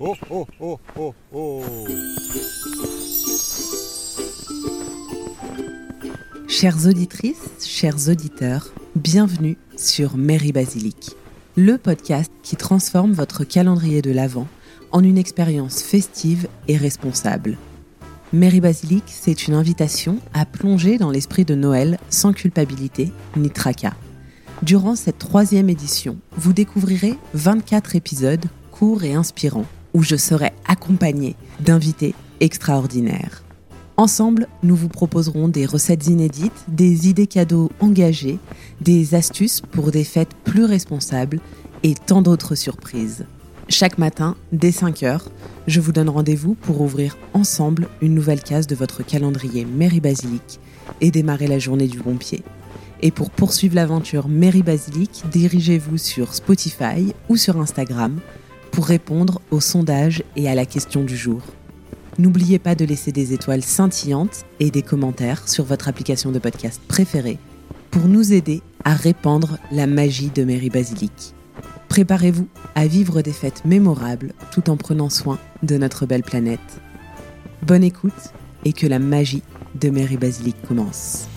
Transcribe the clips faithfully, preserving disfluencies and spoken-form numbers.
oh, oh, oh, oh, oh. Chères auditrices, chers auditeurs, bienvenue sur Mairie Basilique, le podcast qui transforme votre calendrier de l'Avent en une expérience festive et responsable. Mairie Basilique, c'est une invitation à plonger dans l'esprit de Noël sans culpabilité ni tracas. Durant cette troisième édition, vous découvrirez vingt-quatre épisodes courts et inspirants où je serai accompagnée d'invités extraordinaires. Ensemble, nous vous proposerons des recettes inédites, des idées cadeaux engagées, des astuces pour des fêtes plus responsables et tant d'autres surprises. Chaque matin, dès cinq heures, je vous donne rendez-vous pour ouvrir ensemble une nouvelle case de votre calendrier Mairie Basilique et démarrer la journée du bon pied. Et pour poursuivre l'aventure Mairie Basilique, dirigez-vous sur Spotify ou sur Instagram pour répondre aux sondages et à la question du jour. N'oubliez pas de laisser des étoiles scintillantes et des commentaires sur votre application de podcast préférée pour nous aider à répandre la magie de Mairie Basilique. Préparez-vous à vivre des fêtes mémorables tout en prenant soin de notre belle planète. Bonne écoute et que la magie de Mairie Basilique commence.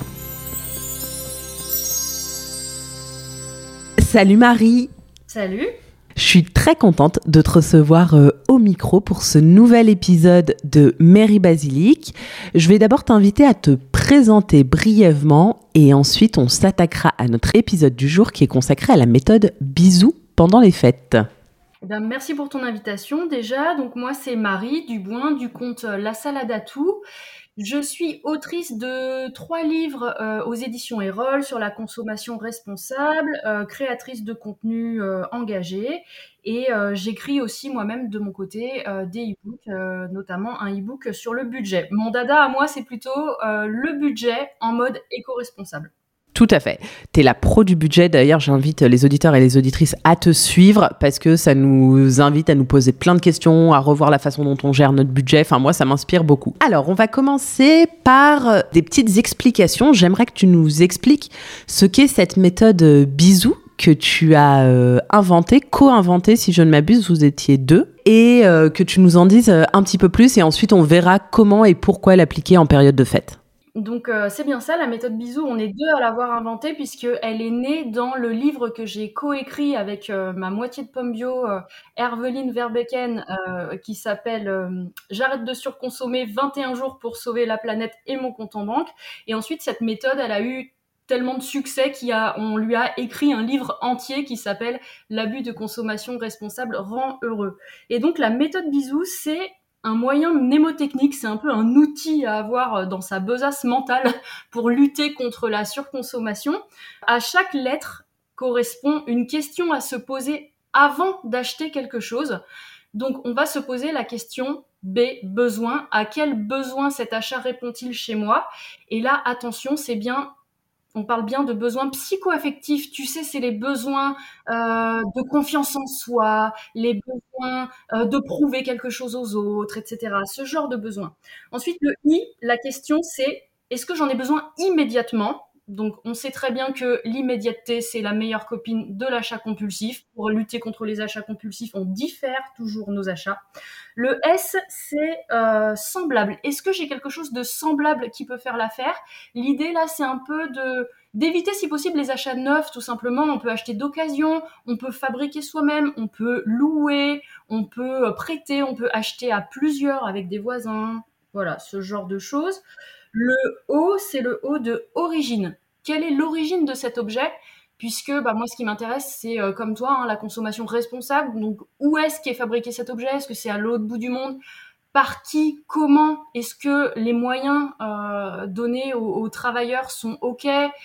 Salut Marie. Salut. Je suis très contente de te recevoir euh, au micro pour ce nouvel épisode de Mairie Basilique. Je vais d'abord t'inviter à te présenter brièvement et ensuite on s'attaquera à notre épisode du jour qui est consacré à la méthode bisous pendant les fêtes. Eh bien, merci pour ton invitation déjà. Donc moi c'est Marie Duboin du compte La Salade à Tout. Je suis autrice de trois livres euh, aux éditions Erol sur la consommation responsable, euh, créatrice de contenu euh, engagé et euh, j'écris aussi moi-même de mon côté euh, des e-books, euh, notamment un e-book sur le budget. Mon dada à moi, c'est plutôt euh, le budget en mode éco-responsable. Tout à fait. Tu es la pro du budget. D'ailleurs, j'invite les auditeurs et les auditrices à te suivre parce que ça nous invite à nous poser plein de questions, à revoir la façon dont on gère notre budget. Enfin, moi, ça m'inspire beaucoup. Alors, on va commencer par des petites explications. J'aimerais que tu nous expliques ce qu'est cette méthode bisous que tu as euh, inventée, co-inventée, si je ne m'abuse, vous étiez deux, et euh, que tu nous en dises un petit peu plus et ensuite on verra comment et pourquoi l'appliquer en période de fête. Donc euh, c'est bien ça, la méthode bisous, on est deux à l'avoir inventée puisqu'elle est née dans le livre que j'ai coécrit avec euh, ma moitié de pomme bio, euh, Herveline Verbecken, euh, qui s'appelle euh, « J'arrête de surconsommer, vingt et un jours pour sauver la planète et mon compte en banque ». Et ensuite, cette méthode, elle a eu tellement de succès qu'on lui a écrit un livre entier qui s'appelle « L'abus de consommation responsable rend heureux ». Et donc la méthode bisous, c'est un moyen mnémotechnique, c'est un peu un outil à avoir dans sa besace mentale pour lutter contre la surconsommation. À chaque lettre correspond une question à se poser avant d'acheter quelque chose. Donc, on va se poser la question B, besoin. À quel besoin cet achat répond-il chez moi ? Et là, attention, c'est bien... On parle bien de besoins psycho-affectifs. Tu sais, c'est les besoins euh, de confiance en soi, les besoins euh, de prouver quelque chose aux autres, et cetera. Ce genre de besoins. Ensuite, le I, la question, c'est est-ce que j'en ai besoin immédiatement ? Donc, on sait très bien que l'immédiateté, c'est la meilleure copine de l'achat compulsif. Pour lutter contre les achats compulsifs, on diffère toujours nos achats. Le S, c'est euh, semblable. Est-ce que j'ai quelque chose de semblable qui peut faire l'affaire ? L'idée, là, c'est un peu de d'éviter, si possible, les achats neufs, tout simplement. On peut acheter d'occasion, on peut fabriquer soi-même, on peut louer, on peut prêter, on peut acheter à plusieurs avec des voisins. Voilà, ce genre de choses. Le O, c'est le O de origine. Quelle est l'origine de cet objet ? Puisque bah, moi, ce qui m'intéresse, c'est euh, comme toi, hein, la consommation responsable. Donc, où est-ce qu'est fabriqué cet objet ? Est-ce que c'est à l'autre bout du monde ? Par qui ? Comment ? Est-ce que les moyens euh, donnés aux, aux travailleurs sont OK ?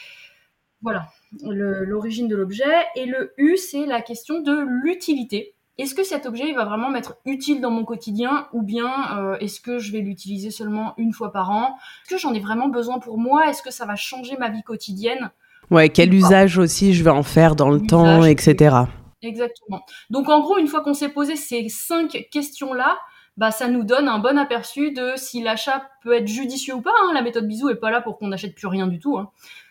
Voilà, le, l'origine de l'objet. Et le U, c'est la question de l'utilité. Est-ce que cet objet il va vraiment m'être utile dans mon quotidien ou bien euh, est-ce que je vais l'utiliser seulement une fois par an ? Est-ce que j'en ai vraiment besoin pour moi ? Est-ce que ça va changer ma vie quotidienne ? Ouais, quel usage aussi je vais en faire dans le L'usage, temps, et cetera. Exactement. Donc en gros, une fois qu'on s'est posé ces cinq questions-là, bah, ça nous donne un bon aperçu de si l'achat peut être judicieux ou pas. Hein. La méthode bisous est pas là pour qu'on n'achète plus rien du tout. Hein.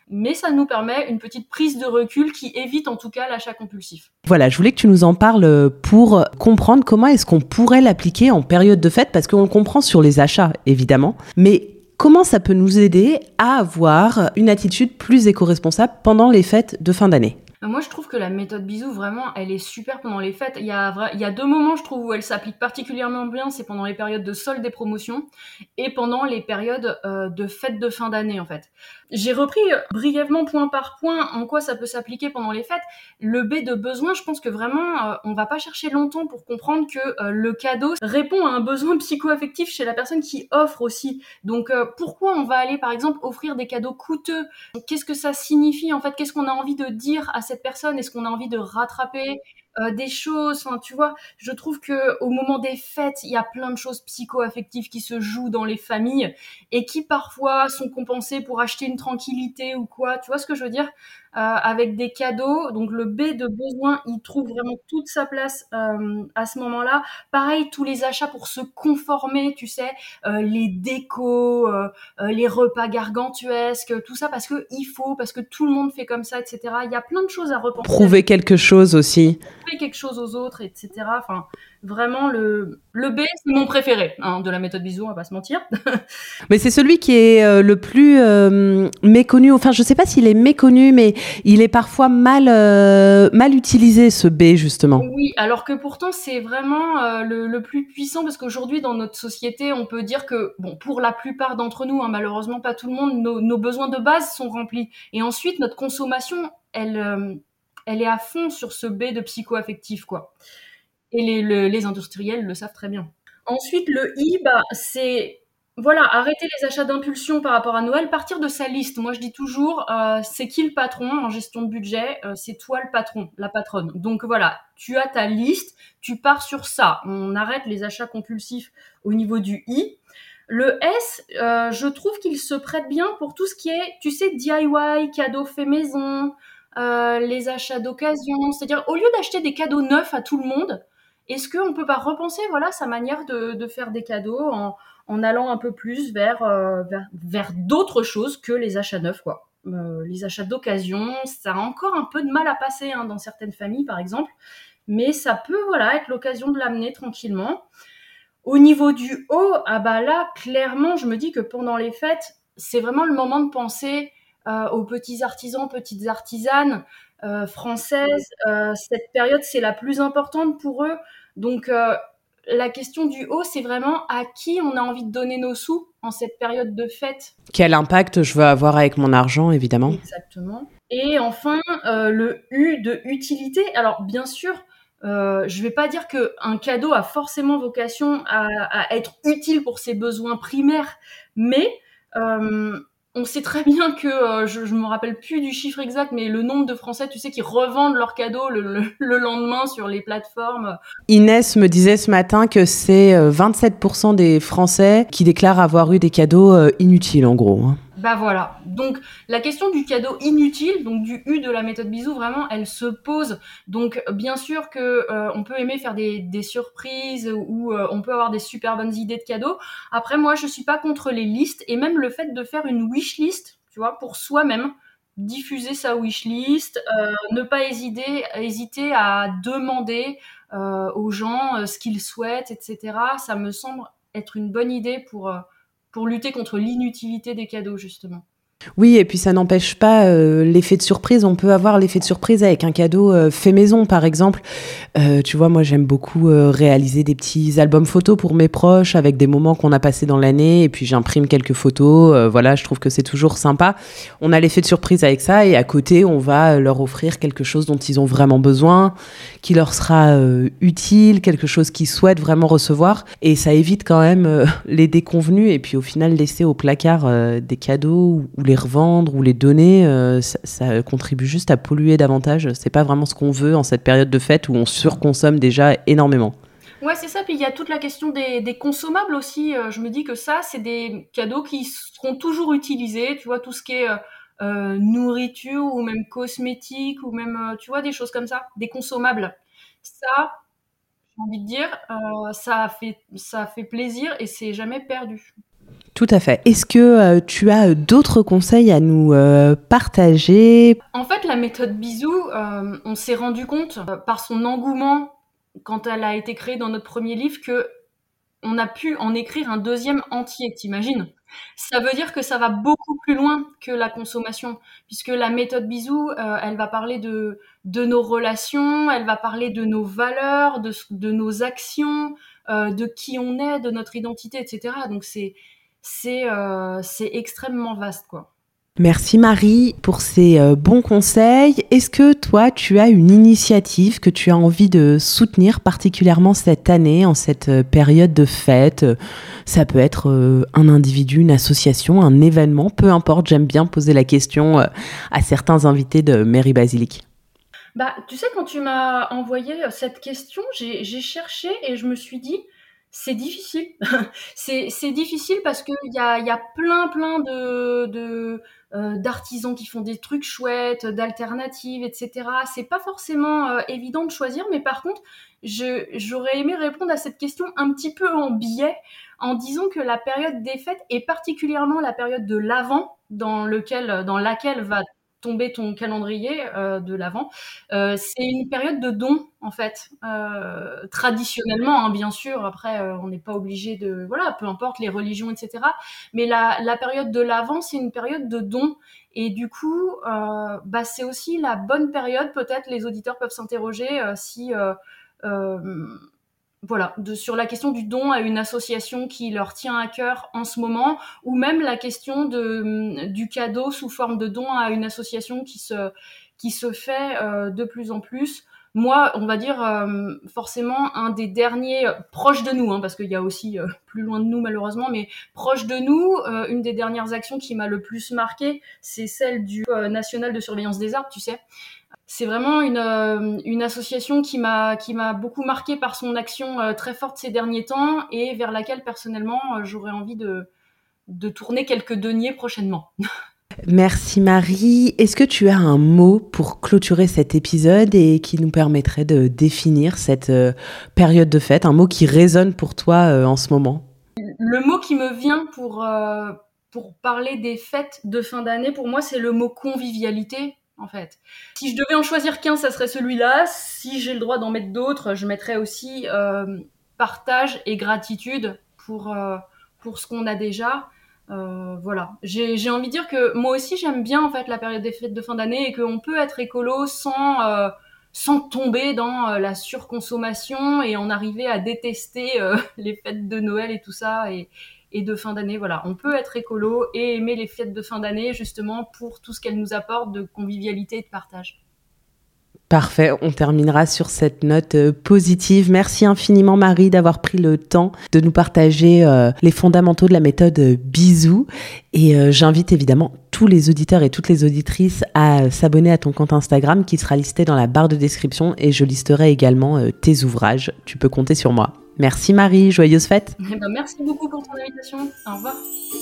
Mais ça nous permet une petite prise de recul qui évite en tout cas l'achat compulsif. Voilà, je voulais que tu nous en parles pour comprendre comment est-ce qu'on pourrait l'appliquer en période de fête, parce qu'on le comprend sur les achats, évidemment, mais comment ça peut nous aider à avoir une attitude plus éco-responsable pendant les fêtes de fin d'année ? Moi, je trouve que la méthode bisou, vraiment, elle est super pendant les fêtes. Il y a, vra- il y a deux moments, je trouve, où elle s'applique particulièrement bien. C'est pendant les périodes de soldes et promotions et pendant les périodes euh, de fêtes de fin d'année, en fait. J'ai repris euh, brièvement, point par point, en quoi ça peut s'appliquer pendant les fêtes. Le B de besoin, je pense que vraiment, euh, on va pas chercher longtemps pour comprendre que euh, le cadeau répond à un besoin psycho-affectif chez la personne qui offre aussi. Donc, euh, pourquoi on va aller, par exemple, offrir des cadeaux coûteux ? Qu'est-ce que ça signifie, en fait ? Qu'est-ce qu'on a envie de dire à cette personne ? Est-ce qu'on a envie de rattraper euh, des choses ? Enfin, tu vois, je trouve que au moment des fêtes, il y a plein de choses psycho-affectives qui se jouent dans les familles et qui parfois sont compensées pour acheter une tranquillité ou quoi. Tu vois ce que je veux dire ? Euh, avec des cadeaux. Donc le B de besoin, il trouve vraiment toute sa place euh, à ce moment-là. Pareil, tous les achats pour se conformer, tu sais, euh, les décos, euh, euh, les repas gargantuesques, tout ça parce que il faut, parce que tout le monde fait comme ça, et cetera. Il y a plein de choses à repenser. Prouver quelque chose aussi. Prouver quelque chose aux autres, et cetera. Enfin, vraiment, le, le B, c'est mon préféré hein, de la méthode bisou, on va pas se mentir. Mais c'est celui qui est euh, le plus euh, méconnu. Enfin, je sais pas s'il est méconnu, mais il est parfois mal, euh, mal utilisé, ce B, justement. Oui, alors que pourtant, c'est vraiment euh, le, le plus puissant parce qu'aujourd'hui, dans notre société, on peut dire que, bon, pour la plupart d'entre nous, hein, malheureusement pas tout le monde, nos, nos besoins de base sont remplis. Et ensuite, notre consommation, elle, euh, elle est à fond sur ce B de psycho-affectif, quoi. Et les, le- les industriels le savent très bien. Ensuite, le I, bah, c'est voilà, arrêter les achats d'impulsion par rapport à Noël, partir de sa liste. Moi, je dis toujours, euh, c'est qui le patron en gestion de budget? Euh, c'est toi le patron, la patronne. Donc voilà, tu as ta liste, tu pars sur ça. On arrête les achats compulsifs au niveau du I. Le S, euh, je trouve qu'il se prête bien pour tout ce qui est, tu sais, D I Y, cadeaux faits maison, euh, les achats d'occasion. C'est-à-dire, au lieu d'acheter des cadeaux neufs à tout le monde, est-ce qu'on peut pas repenser voilà sa manière de, de faire des cadeaux en, en allant un peu plus vers euh, vers, vers d'autres choses que les achats neufs quoi. Euh, les achats d'occasion, ça a encore un peu de mal à passer hein, dans certaines familles par exemple, mais ça peut voilà être l'occasion de l'amener tranquillement. Au niveau du haut, ah bah là clairement je me dis que pendant les fêtes, c'est vraiment le moment de penser euh, aux petits artisans, petites artisanes euh, françaises. Euh, cette période, c'est la plus importante pour eux. Donc, euh, la question du haut, c'est vraiment à qui on a envie de donner nos sous en cette période de fête. Quel impact je veux avoir avec mon argent, évidemment. Exactement. Et enfin, euh, le U de utilité. Alors, bien sûr, euh, je vais pas dire qu'un cadeau a forcément vocation à, à être utile pour ses besoins primaires, mais euh, on sait très bien que, euh, je, je me rappelle plus du chiffre exact, mais le nombre de Français, tu sais, qui revendent leurs cadeaux le, le, le lendemain sur les plateformes. Inès me disait ce matin que c'est euh, vingt-sept pour cent des Français qui déclarent avoir eu des cadeaux euh, inutiles, en gros. Hein. Bah voilà. Donc la question du cadeau inutile, donc du U de la méthode bisou, vraiment, elle se pose. Donc bien sûr que euh, on peut aimer faire des, des surprises ou euh, on peut avoir des super bonnes idées de cadeaux. Après, moi, je suis pas contre les listes et même le fait de faire une wish list, tu vois, pour soi-même, diffuser sa wish list, euh, ne pas hésiter, hésiter à demander euh, aux gens euh, ce qu'ils souhaitent, et cetera. Ça me semble être une bonne idée pour euh, pour lutter contre l'inutilité des cadeaux, justement. Oui, et puis ça n'empêche pas euh, l'effet de surprise. On peut avoir l'effet de surprise avec un cadeau euh, fait maison, par exemple. Euh, tu vois, moi, j'aime beaucoup euh, réaliser des petits albums photos pour mes proches avec des moments qu'on a passés dans l'année. Et puis, j'imprime quelques photos. Euh, voilà, je trouve que c'est toujours sympa. On a l'effet de surprise avec ça. Et à côté, on va leur offrir quelque chose dont ils ont vraiment besoin, qui leur sera euh, utile, quelque chose qu'ils souhaitent vraiment recevoir. Et ça évite quand même euh, les déconvenus. Et puis, au final, laisser au placard euh, des cadeaux ou les revendre ou les donner, euh, ça, ça contribue juste à polluer davantage. C'est pas vraiment ce qu'on veut en cette période de fête où on surconsomme déjà énormément. Ouais, c'est ça. Puis il y a toute la question des, des consommables aussi. Euh, je me dis que ça, c'est des cadeaux qui seront toujours utilisés. Tu vois, tout ce qui est euh, euh, nourriture ou même cosmétique ou même, euh, tu vois, des choses comme ça, des consommables. Ça, j'ai envie de dire, euh, ça fait, ça fait plaisir et c'est jamais perdu. Tout à fait. Est-ce que euh, tu as d'autres conseils à nous euh, partager ? En fait, la méthode Bisou, euh, on s'est rendu compte euh, par son engouement quand elle a été créée dans notre premier livre que on a pu en écrire un deuxième entier, t'imagines ? Ça veut dire que ça va beaucoup plus loin que la consommation, puisque la méthode Bisou, euh, elle va parler de, de nos relations, elle va parler de nos valeurs, de, de nos actions, euh, de qui on est, de notre identité, et cetera. Donc c'est, c'est, euh, c'est extrêmement vaste, quoi. Merci Marie pour ces euh, bons conseils. Est-ce que toi, tu as une initiative que tu as envie de soutenir particulièrement cette année, en cette euh, période de fête ? Ça peut être euh, un individu, une association, un événement, peu importe. J'aime bien poser la question euh, à certains invités de Mairie Basilique. Bah, tu sais, quand tu m'as envoyé cette question, j'ai, j'ai cherché et je me suis dit, c'est difficile. c'est, c'est difficile parce qu'il y a, y a plein, plein de, de, euh, d'artisans qui font des trucs chouettes, d'alternatives, et cetera. C'est pas forcément euh, évident de choisir, mais par contre, je, j'aurais aimé répondre à cette question un petit peu en biais, en disant que la période des fêtes, et particulièrement la période de l'Avent, dans, lequel, dans laquelle va tomber ton calendrier euh, de l'Avent, euh, c'est une période de don en fait, euh, traditionnellement hein, bien sûr. Après, euh, on n'est pas obligé de voilà, peu importe les religions, et cetera. Mais la, la période de l'Avent, c'est une période de don. Et du coup, euh, bah, c'est aussi la bonne période. Peut-être les auditeurs peuvent s'interroger euh, si euh, euh, voilà, de, sur la question du don à une association qui leur tient à cœur en ce moment, ou même la question de, du cadeau sous forme de don à une association qui se, qui se fait euh, de plus en plus. Moi, on va dire euh, forcément un des derniers, euh, proches de nous, hein, parce qu'il y a aussi euh, plus loin de nous malheureusement, mais proche de nous, euh, une des dernières actions qui m'a le plus marquée, c'est celle du euh, National de surveillance des arbres, tu sais. C'est vraiment une, euh, une association qui m'a, qui m'a beaucoup marquée par son action euh, très forte ces derniers temps et vers laquelle personnellement euh, j'aurais envie de, de tourner quelques deniers prochainement. Merci Marie. Est-ce que tu as un mot pour clôturer cet épisode et qui nous permettrait de définir cette euh, période de fête, un mot qui résonne pour toi euh, en ce moment ? Le mot qui me vient pour, euh, pour parler des fêtes de fin d'année, pour moi, c'est le mot convivialité. En fait, si je devais en choisir qu'un, ça serait celui-là. Si j'ai le droit d'en mettre d'autres, je mettrais aussi euh, partage et gratitude pour euh, pour ce qu'on a déjà. Euh, voilà, j'ai j'ai envie de dire que moi aussi j'aime bien en fait la période des fêtes de fin d'année et qu'on peut être écolo sans euh, sans tomber dans euh, la surconsommation et en arriver à détester euh, les fêtes de Noël et tout ça et et de fin d'année. Voilà, on peut être écolo et aimer les fêtes de fin d'année justement pour tout ce qu'elles nous apportent de convivialité et de partage. Parfait, on terminera sur cette note euh, positive. Merci infiniment Marie d'avoir pris le temps de nous partager euh, les fondamentaux de la méthode euh, Bisou. Et euh, j'invite évidemment tous les auditeurs et toutes les auditrices à s'abonner à ton compte Instagram qui sera listé dans la barre de description et je listerai également euh, tes ouvrages. Tu peux compter sur moi. Merci Marie, joyeuses fêtes. Eh ben, merci beaucoup pour ton invitation. Au revoir.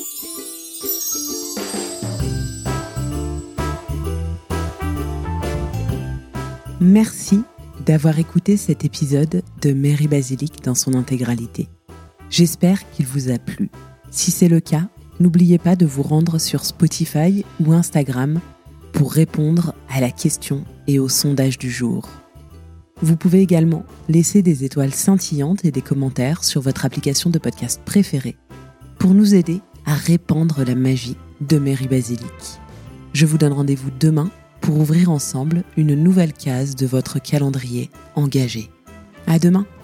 Merci d'avoir écouté cet épisode de Mairie Basilique dans son intégralité. J'espère qu'il vous a plu. Si c'est le cas, n'oubliez pas de vous rendre sur Spotify ou Instagram pour répondre à la question et au sondage du jour. Vous pouvez également laisser des étoiles scintillantes et des commentaires sur votre application de podcast préférée pour nous aider à répandre la magie de Mairie Basilique. Je vous donne rendez-vous demain pour ouvrir ensemble une nouvelle case de votre calendrier engagé. À demain!